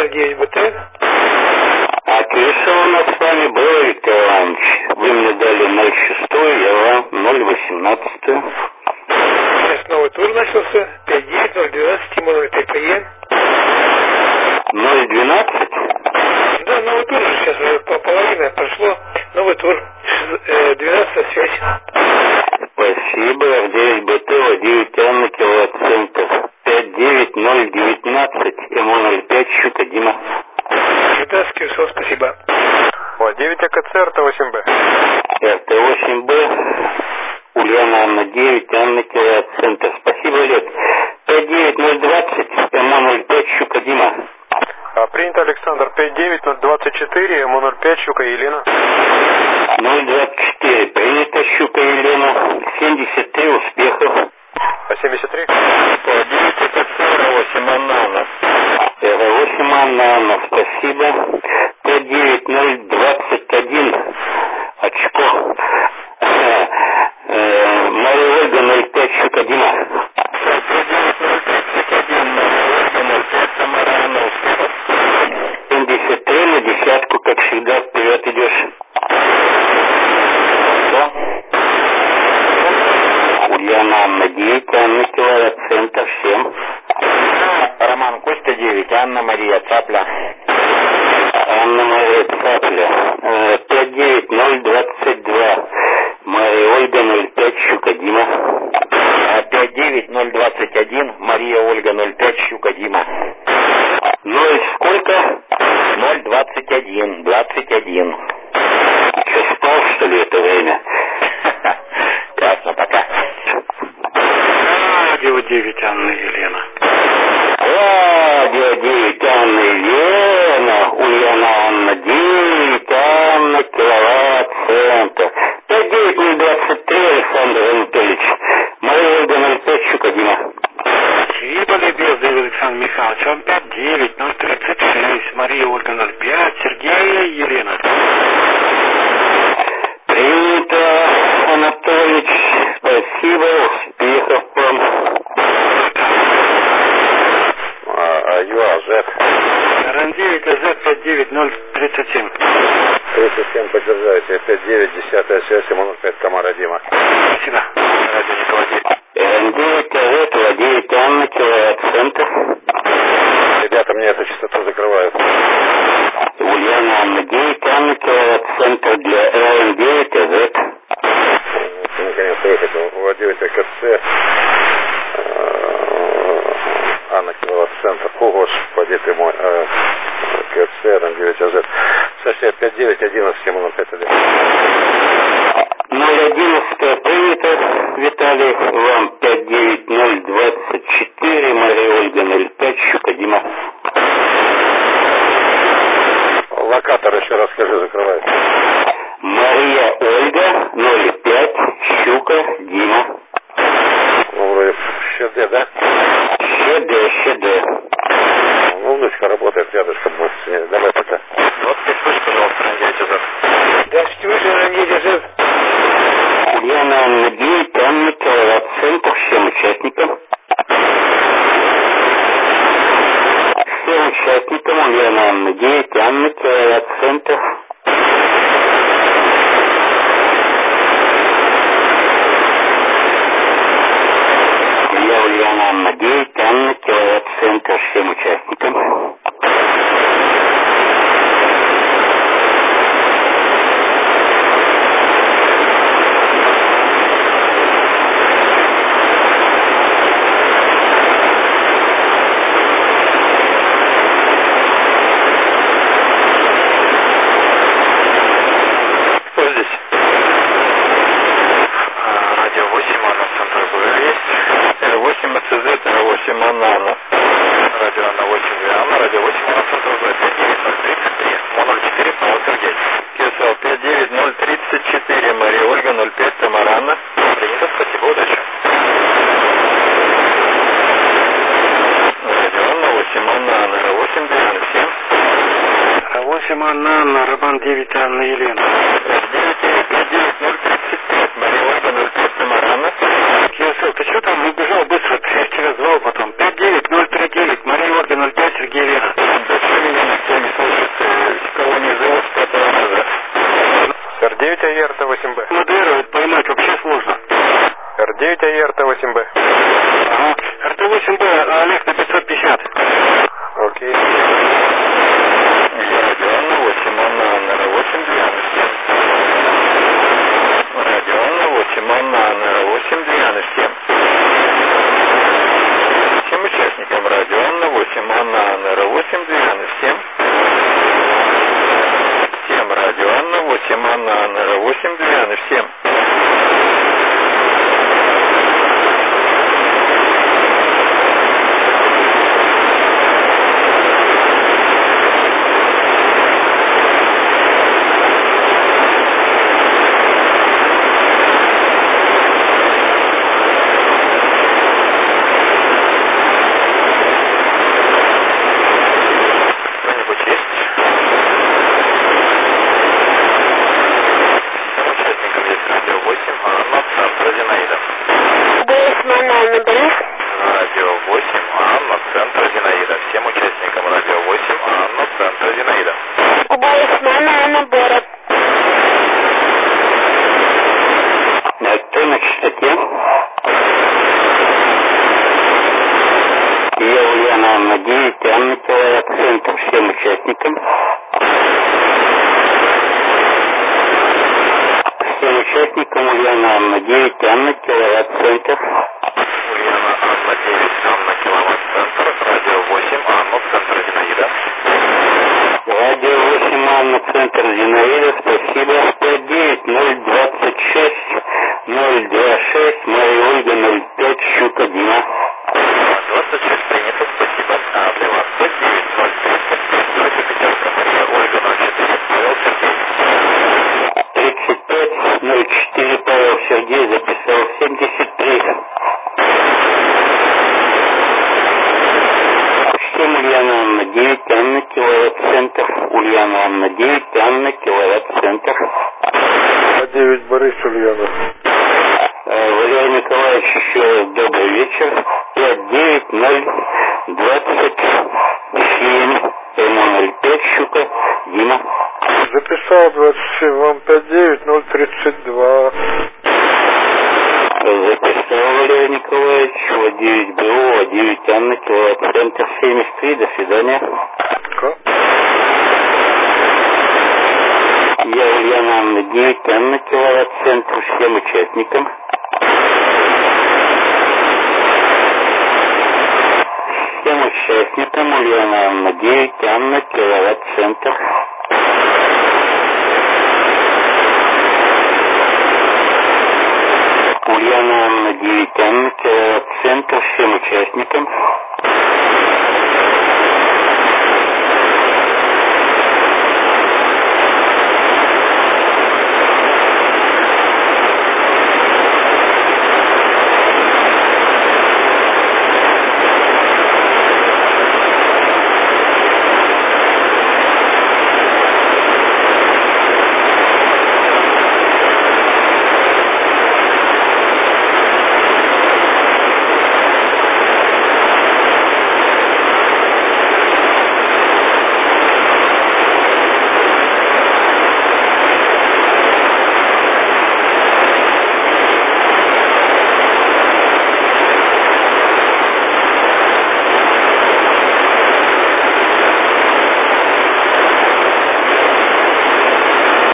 09 БТ. Отлично у нас с вами было, Виктор Иванович. Вы мне дали 06, я вам 018. Сейчас новый тур начался. 59, 012, Тимур ТПЕ. 012? Да, новый тур же сейчас уже половина прошло. Новый тур. 12 связь. Спасибо. R9 БТ, 9 Анна, киловатт-центр. 59019, МО05, Щука, Дима. Китайский УСО, спасибо. 9 АКЦ, РТ8Б. РТ8Б, Ульяна Анна 9, Анна, киловатт-центр. Спасибо, Олег. 59020, МО05, Щука, Дима. Принято, Александр. 59024, МО05, Щука, Елена. 024, принято, Щука, Елена. 73, успехов. 73. 9 АКЦ, R8 Анана. R8 Анана, спасибо. 59021, очко. Мария Ольга 05, Щука, Дима. 59031, Мария Ольга 05, Тамара Анна, успехов. 73 на десятку, как всегда, вперед идешь. Что? Ульяна Анна 9, Анна, киловатт-центр, всем. Роман Костя 9, Анна Мария Цапля. Анна Мария Цапля. 59022. Мария Ольга 05, Щука, Дима. 59021. Мария Ольга 05, Щука, Дима. 0 сколько? 021. 21. Что, спал, что ли, это время? Ясно, пока. Радио 9 Анна Елена. Радио 9 Анна Елена, Ульяна Анна 9, Анна, киловатт-центр. 59023, Александр Анатольевич. Мария Ольга 05, Щука, Дима. Спасибо, любезный Александр Михайлович. Вам 59036, Мария Ольга 05, Сергей Елена. Принято, Анатольевич. Спасибо, успехов вам. ЮАЗ. РН9 АЗ 59037. 37 подтверждаете. 5910 связь, МО05, Тамара, Дима. Спасибо. Радио Николай 9. РН9 АЗ 9 Анна, киловатт-центр. Ребята, мне эту частоту закрывают. Ульяна Анна 9, Анна, киловатт-центр для РН9 АЗ. Наконец-то выхотел. У 9 АКЦ. Анна, киловатт-центр. О, господи ты мой. КЦ, РН9 АЗ. Сосед 5911, МО05, 011 принято, Виталий, вам 59024, Мария Ольга 05, Щука, Дима. Локатор еще раз скажи, закрывает. Мария Ольга 05, Щука, Дима. Ну, вроде ЩД, да? ЩД. Ну, внучка работает рядышком. Давай пока. 25 слышь, пожалуйста, РН9 АЗ. Да, что вы же РН9 АЗ. Ульяна Анна 9, Анна, киловатт-центр, всем участникам. Всем участникам Ульяна Анна 9, Анна, киловатт-центр. Я Ульяна Анна 9, Анна, киловатт-центр, всем участникам. Анна, Роман 9 Анна Елена. 99035, Мария Ольга 05, Тамара. Кирилл, ты что там убежал быстро? Я тебя звал потом. 59039, Мария Ольга 05, Сергей Елена. До свидания. АЕ РТ-8Б. Модерирует, поймать вообще сложно. Р9 АЕ РТ-8Б. Ага. РТ-8Б, Олег на 550. Окей. Радио Анна 8, Анна, Анна, 8, 12. Радио Анна 8, Анна, Анна, 8, 12. Всем участникам радио Анна 8, Анна, Анна, 8, 12. Всем радио Анна 8, Анна, Анна, 8, 12. Всем. Всем участникам. Всем участникам Ульяна Анна 9, Анна, киловатт-центр. Ульяна Анна 9, Анна, киловатт-центр. Радио 8, Анна, центр Зинаида. Радио 8, Анна, центр Зинаида, спасибо. 59026 026, Мария Ольга 05, Щука Дима. 26 принято, спасибо. А для вас 59035, Петербург, Мария Ольга 04, Павел Сергей. 3504, Павел Сергей, записал 73. Всем Ульяна Анна 9, Анна, киловатт-центр. Ульяна Анна 9, Анна, киловатт-центр. 9 Борис Ульяна. Валерий Николаевич, еще раз добрый вечер. 59027 М05, Щука, Дима. Записал 27, вам 59032. Записал Валерий Николаевич, 9 БО, 9 Анна, киловатт-центр 73, до свидания. Я Ульяна Анна 9, Анна, киловатт-центр, всем участникам. Всем участникам Ульяна Анна 9, Анна, киловатт-центр. Ульяна Анна 9, Анна, киловатт-центр, всем участникам.